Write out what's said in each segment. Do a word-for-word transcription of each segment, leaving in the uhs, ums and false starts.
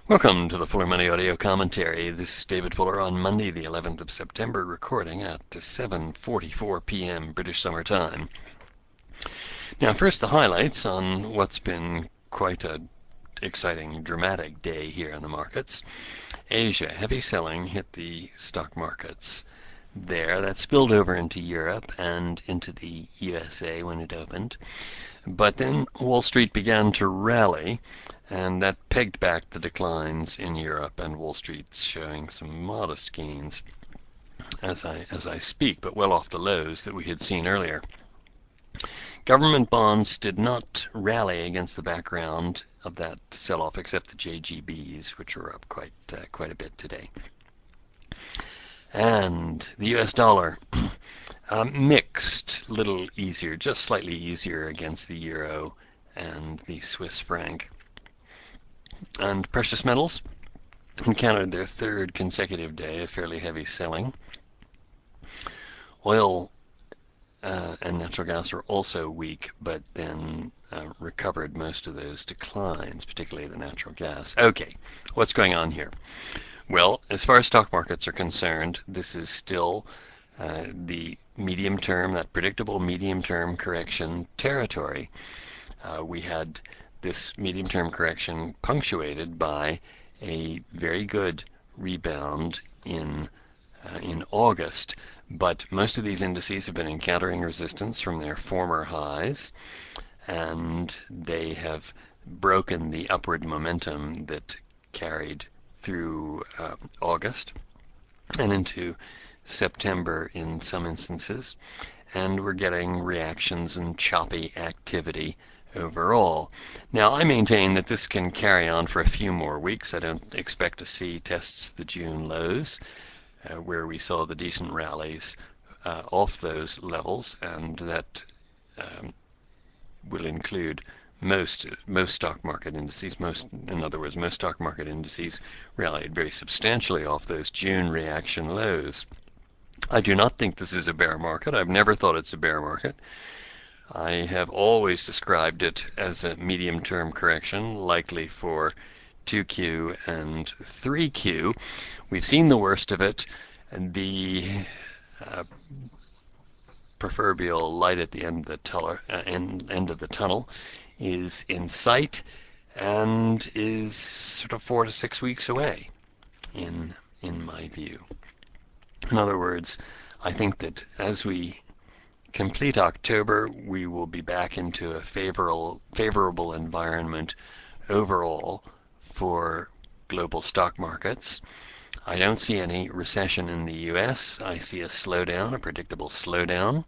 Welcome to the Fuller Money Audio Commentary. This is David Fuller on Monday, the eleventh of September, recording at seven forty-four p m British Summer Time. Now, first the highlights on what's been quite an exciting, dramatic day here in the markets. Asia, heavy selling hit the stock markets there. That spilled over into Europe and into the U S A when it opened. But then Wall Street began to rally, and that pegged back the declines in Europe, and Wall Street's showing some modest gains as I as I speak, but well off the lows that we had seen earlier. Government bonds did not rally against the background of that sell-off, except the J G Bs, which were up quite uh, quite a bit today. And the U S dollar, um, mixed, little easier, just slightly easier against the euro and the Swiss franc. And precious metals encountered their third consecutive day of fairly heavy selling. Oil uh, and natural gas are also weak, but then uh, recovered most of those declines, particularly the natural gas. Okay, what's going on here? Well, as far as stock markets are concerned, this is still uh, the medium term, that predictable medium term correction territory. Uh, we had this medium term correction punctuated by a very good rebound in uh, in August, but most of these indices have been encountering resistance from their former highs, and they have broken the upward momentum that carried through uh, August and into September in some instances, and we're getting reactions and choppy activity overall. Now, I maintain that this can carry on for a few more weeks. I don't expect to see tests the June lows, uh, where we saw the decent rallies uh, off those levels, and that um, will include most most stock market indices. Most, in other words, most stock market indices rallied very substantially off those June reaction lows. I do not think this is a bear market. I've never thought it's a bear market. I have always described it as a medium-term correction, likely for two Q and three Q. We've seen the worst of it, and the uh, proverbial light at the end of the tunnel, uh, end, end of the tunnel is in sight and is sort of four to six weeks away, in in my view. In other words, I think that as we complete October, we will be back into a favorable favorable environment overall for global stock markets. I don't see any recession in the U S. I see a slowdown, a predictable slowdown,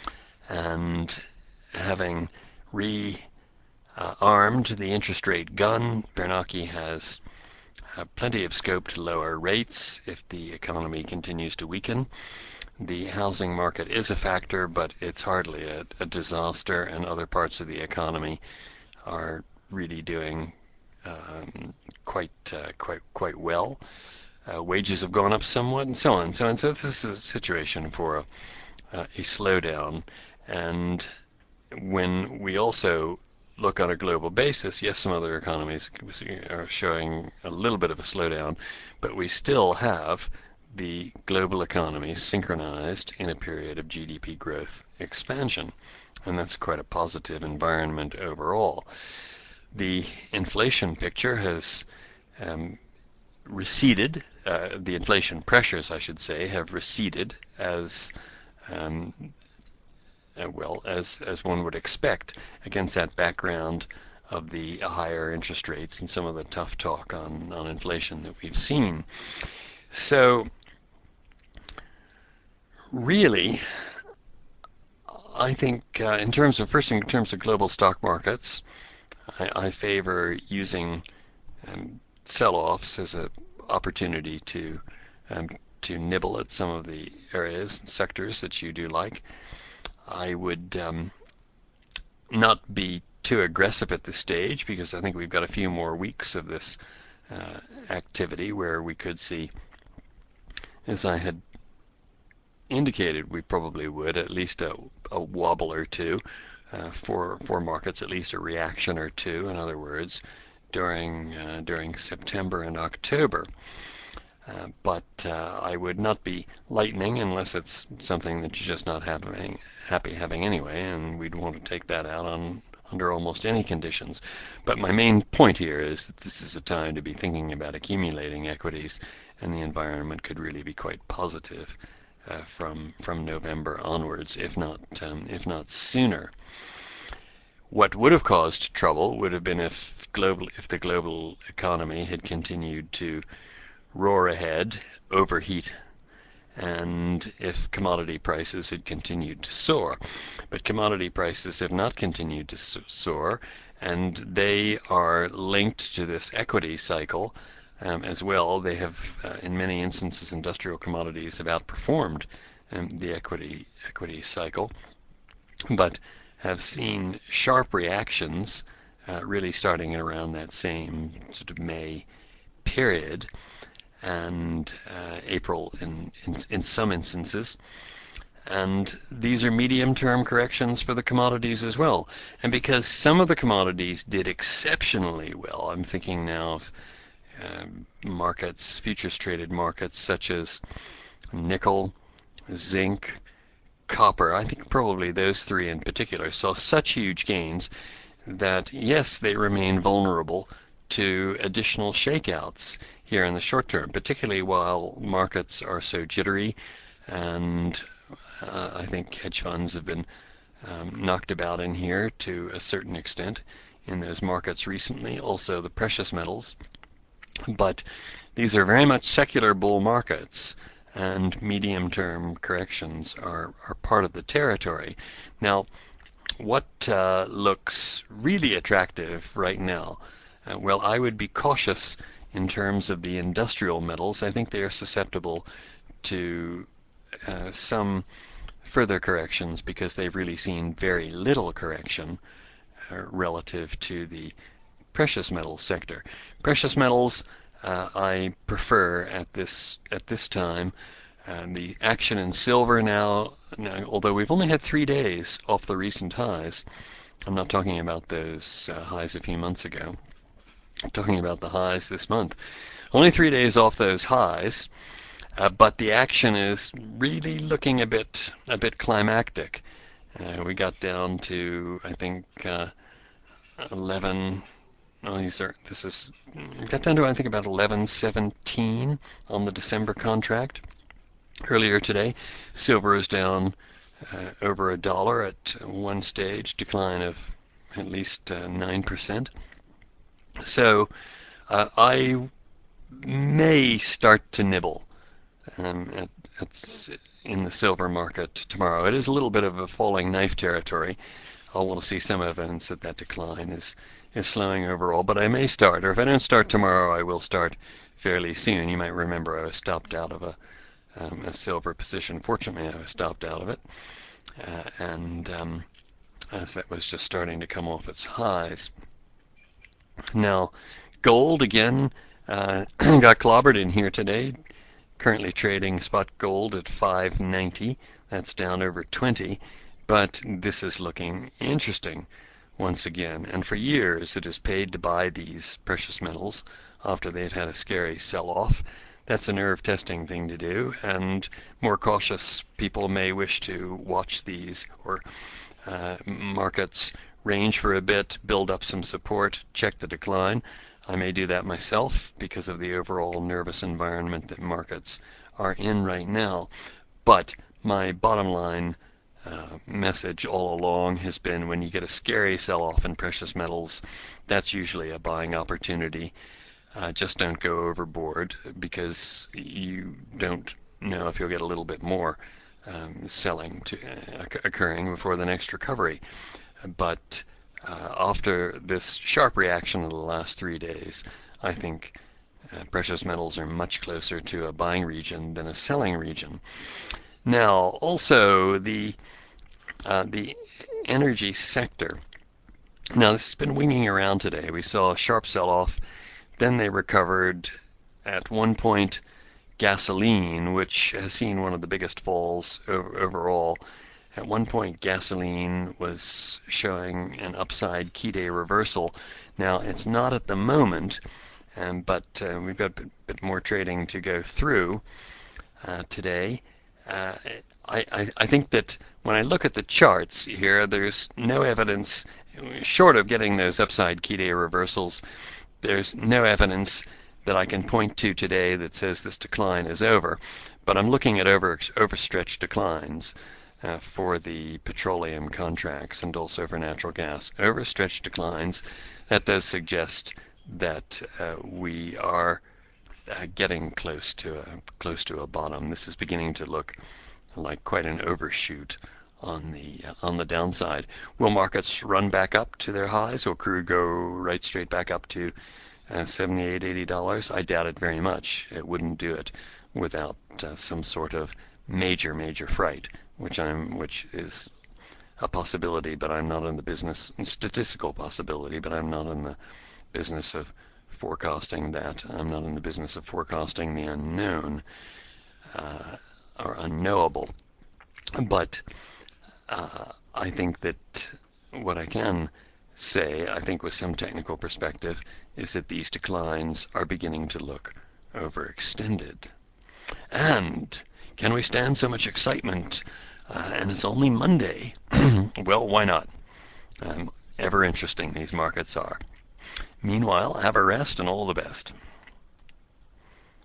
and having re uh, armed the interest rate gun, Bernanke has uh, plenty of scope to lower rates if the economy continues to weaken. The housing market is a factor, but it's hardly a, a disaster, and other parts of the economy are really doing um, quite uh, quite quite well. Uh, wages have gone up somewhat, and so on. So and so, this is a situation for a, uh, a slowdown. And when we also look on a global basis, yes, some other economies are showing a little bit of a slowdown, but we still have the global economy synchronized in a period of G D P growth expansion, and that's quite a positive environment overall. The inflation picture has um, receded, uh, the inflation pressures, I should say, have receded as um, uh, well as as one would expect against that background of the higher interest rates and some of the tough talk on, on inflation that we've seen. So really, I think uh, in terms of first in terms of global stock markets, I, I favor using um, sell-offs as an opportunity to um, to nibble at some of the areas and sectors that you do like. I would um, not be too aggressive at this stage, because I think we've got a few more weeks of this uh, activity where we could see, as I had indicated we probably would, at least a, a wobble or two uh, for for markets, at least a reaction or two. In other words, during uh, during September and October. Uh, but uh, I would not be lightning unless it's something that you're just not having, happy having anyway, and we'd want to take that out on under almost any conditions. But my main point here is that this is a time to be thinking about accumulating equities, and the environment could really be quite positive uh, from from November onwards, if not um, if not sooner. What would have caused trouble would have been if global if the global economy had continued to roar ahead, overheat, and if commodity prices had continued to soar. But commodity prices have not continued to soar, and they are linked to this equity cycle um, as well. They have, uh, in many instances, industrial commodities have outperformed um, the equity equity cycle, but have seen sharp reactions, uh, really starting around that same sort of May period, and uh, April in, in in some instances. And these are medium-term corrections for the commodities as well. And because some of the commodities did exceptionally well, I'm thinking now of uh, markets, futures traded markets such as nickel, zinc, copper. I think probably those three in particular saw such huge gains that, yes, they remain vulnerable to additional shakeouts here in the short term, particularly while markets are so jittery, and uh, I think hedge funds have been um, knocked about in here to a certain extent in those markets recently, also the precious metals. But these are very much secular bull markets, and medium-term corrections are, are part of the territory. Now, what uh, looks really attractive right now? Uh, well, I would be cautious in terms of the industrial metals. I think they are susceptible to uh, some further corrections because they've really seen very little correction uh, relative to the precious metals sector. Precious metals uh, I prefer at this at this time. And the action in silver now, now, although we've only had three days off the recent highs, I'm not talking about those uh, highs a few months ago. I'm talking about the highs this month. Only three days off those highs, uh, but the action is really looking a bit a bit climactic. Uh, we got down to, I think, uh, eleven. Oh, these are. This is. We got down to, I think, about eleven seventeen on the December contract. Earlier today, silver is down uh, over a dollar at one stage, decline of at least uh, nine percent. So uh, I may start to nibble um, at, at, in the silver market tomorrow. It is a little bit of a falling knife territory. I'll want to see some evidence that that decline is, is slowing overall, but I may start, or if I don't start tomorrow, I will start fairly soon. You might remember I was stopped out of a Um, a silver position. Fortunately, I was stopped out of it, uh, and um, as that was just starting to come off its highs. Now, gold again uh, got clobbered in here today. Currently trading spot gold at five ninety. That's down over twenty, but this is looking interesting once again. And for years, it has paid to buy these precious metals after they'd had a scary sell-off. That's a nerve-testing thing to do, and more cautious people may wish to watch these or uh, markets range for a bit, build up some support, check the decline. I may do that myself because of the overall nervous environment that markets are in right now. But my bottom line uh, message all along has been, when you get a scary sell-off in precious metals, that's usually a buying opportunity. Uh, just don't go overboard, because you don't know if you'll get a little bit more um, selling to, uh, occurring before the next recovery. But uh, after this sharp reaction of the last three days, I think uh, precious metals are much closer to a buying region than a selling region. Now, also the uh, the energy sector. Now, this has been winging around today. We saw a sharp sell-off. Then they recovered. At one point, gasoline, which has seen one of the biggest falls overall, At one point, gasoline was showing an upside key day reversal. Now, it's not at the moment, um, but uh, we've got a bit, bit more trading to go through uh, today. Uh, I, I, I think that when I look at the charts here, there's no evidence, short of getting those upside key day reversals, there's no evidence that I can point to today that says this decline is over. But I'm looking at over overstretched declines uh, for the petroleum contracts and also for natural gas. Overstretched declines, that does suggest that uh, we are uh, getting close to a close to a bottom. This is beginning to look like quite an overshoot on the uh, on the downside. Will markets run back up to their highs? Will crude go right straight back up to uh, seventy-eight, eighty dollars? I doubt it very much. It wouldn't do it without uh, some sort of major, major fright, which I'm which is a possibility, but I'm not in the business, statistical possibility, but I'm not in the business of forecasting that. I'm not in the business of forecasting the unknown uh, or unknowable. But uh, I think that what I can say, I think with some technical perspective, is that these declines are beginning to look overextended. And can we stand so much excitement? Uh, and it's only Monday. Well, why not? Um, ever interesting these markets are. Meanwhile, have a rest and all the best.